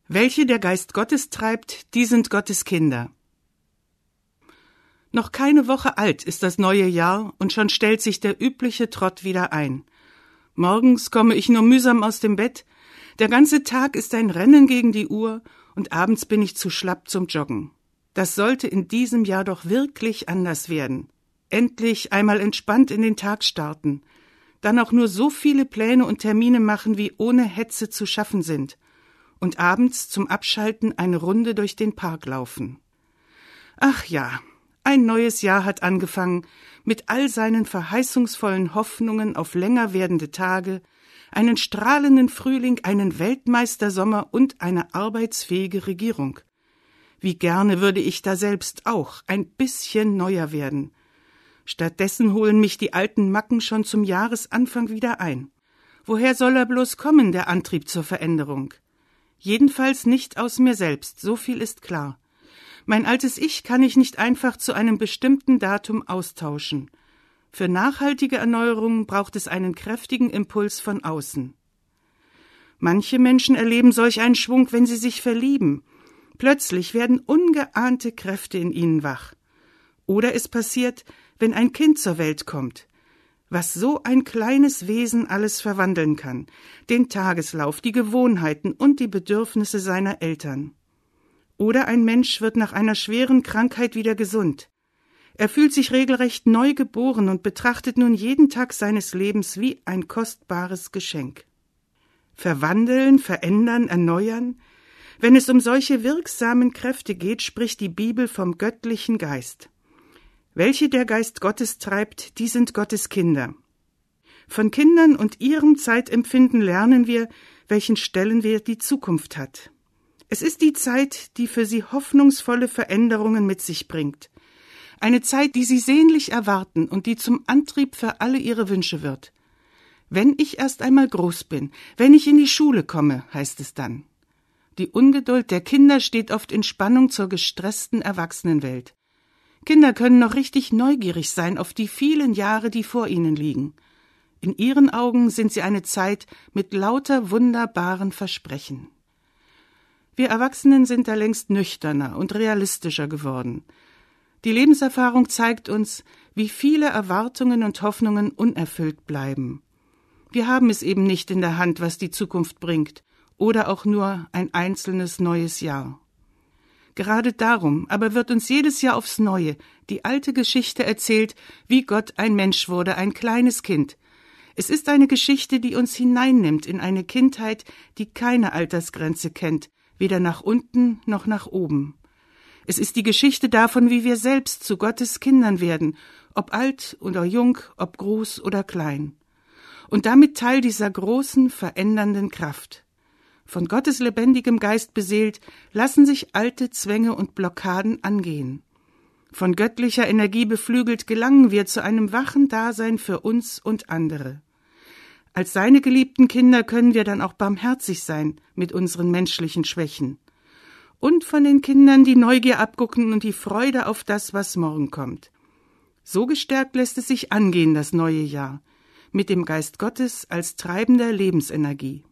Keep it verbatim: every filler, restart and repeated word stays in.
Welche der Geist Gottes treibt, die sind Gottes Kinder. Noch keine Woche alt ist das neue Jahr und schon stellt sich der übliche Trott wieder ein. Morgens komme ich nur mühsam aus dem Bett, der ganze Tag ist ein Rennen gegen die Uhr und abends bin ich zu schlapp zum Joggen. Das sollte in diesem Jahr doch wirklich anders werden. Endlich einmal entspannt in den Tag starten, dann auch nur so viele Pläne und Termine machen, wie ohne Hetze zu schaffen sind. Und abends zum Abschalten eine Runde durch den Park laufen. Ach ja, ein neues Jahr hat angefangen, mit all seinen verheißungsvollen Hoffnungen auf länger werdende Tage, einen strahlenden Frühling, einen Weltmeistersommer und eine arbeitsfähige Regierung. Wie gerne würde ich da selbst auch ein bisschen neuer werden. Stattdessen holen mich die alten Macken schon zum Jahresanfang wieder ein. Woher soll er bloß kommen, der Antrieb zur Veränderung? Jedenfalls nicht aus mir selbst, so viel ist klar. Mein altes Ich kann ich nicht einfach zu einem bestimmten Datum austauschen. Für nachhaltige Erneuerung braucht es einen kräftigen Impuls von außen. Manche Menschen erleben solch einen Schwung, wenn sie sich verlieben. Plötzlich werden ungeahnte Kräfte in ihnen wach. Oder es passiert, wenn ein Kind zur Welt kommt. Was so ein kleines Wesen alles verwandeln kann, den Tageslauf, die Gewohnheiten und die Bedürfnisse seiner Eltern. Oder ein Mensch wird nach einer schweren Krankheit wieder gesund. Er fühlt sich regelrecht neu geboren und betrachtet nun jeden Tag seines Lebens wie ein kostbares Geschenk. Verwandeln, verändern, erneuern? Wenn es um solche wirksamen Kräfte geht, spricht die Bibel vom göttlichen Geist. Welche der Geist Gottes treibt, die sind Gottes Kinder. Von Kindern und ihrem Zeitempfinden lernen wir, welchen Stellenwert die Zukunft hat. Es ist die Zeit, die für sie hoffnungsvolle Veränderungen mit sich bringt. Eine Zeit, die sie sehnlich erwarten und die zum Antrieb für alle ihre Wünsche wird. Wenn ich erst einmal groß bin, wenn ich in die Schule komme, heißt es dann. Die Ungeduld der Kinder steht oft in Spannung zur gestressten Erwachsenenwelt. Kinder können noch richtig neugierig sein auf die vielen Jahre, die vor ihnen liegen. In ihren Augen sind sie eine Zeit mit lauter wunderbaren Versprechen. Wir Erwachsenen sind da längst nüchterner und realistischer geworden. Die Lebenserfahrung zeigt uns, wie viele Erwartungen und Hoffnungen unerfüllt bleiben. Wir haben es eben nicht in der Hand, was die Zukunft bringt, oder auch nur ein einzelnes neues Jahr. Gerade darum aber wird uns jedes Jahr aufs Neue die alte Geschichte erzählt, wie Gott ein Mensch wurde, ein kleines Kind. Es ist eine Geschichte, die uns hineinnimmt in eine Kindheit, die keine Altersgrenze kennt, weder nach unten noch nach oben. Es ist die Geschichte davon, wie wir selbst zu Gottes Kindern werden, ob alt oder jung, ob groß oder klein. Und damit Teil dieser großen, verändernden Kraft. Von Gottes lebendigem Geist beseelt, lassen sich alte Zwänge und Blockaden angehen. Von göttlicher Energie beflügelt gelangen wir zu einem wachen Dasein für uns und andere. Als seine geliebten Kinder können wir dann auch barmherzig sein mit unseren menschlichen Schwächen. Und von den Kindern die Neugier abgucken und die Freude auf das, was morgen kommt. So gestärkt lässt es sich angehen, das neue Jahr, mit dem Geist Gottes als treibender Lebensenergie.